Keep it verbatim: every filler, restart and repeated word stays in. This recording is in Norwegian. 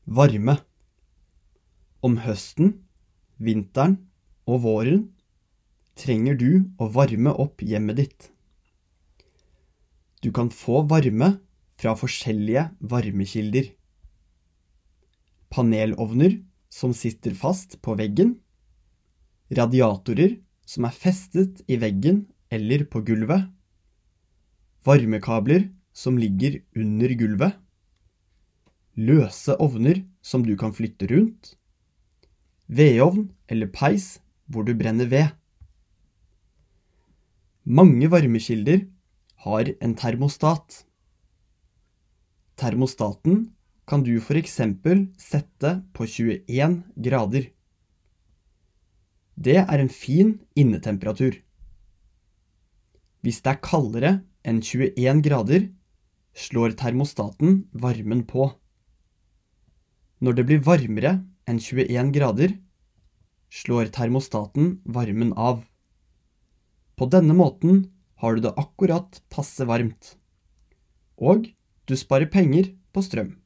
Varme. Om høsten, vinteren og våren trenger du å varme opp hjemmet ditt. Du kan få varme fra forskjellige varmekilder. Panelovner som sitter fast på veggen, radiatorer som er festet i veggen eller på gulvet, varmekabler som ligger under gulvet, løse ovner som du kan flytte rundt, vedovn eller peis hvor du brenner ved. Mange varmekilder har en termostat. Termostaten kan du for eksempel sette på tjueen grader. Det er en fin innetemperatur. Hvis det er kaldere enn tjueen grader, slår termostaten varmen på. Når det blir varmere enn tjueen grader, slår termostaten varmen av. På denne måten har du det akkurat passe varmt. Og du sparer penger på strøm.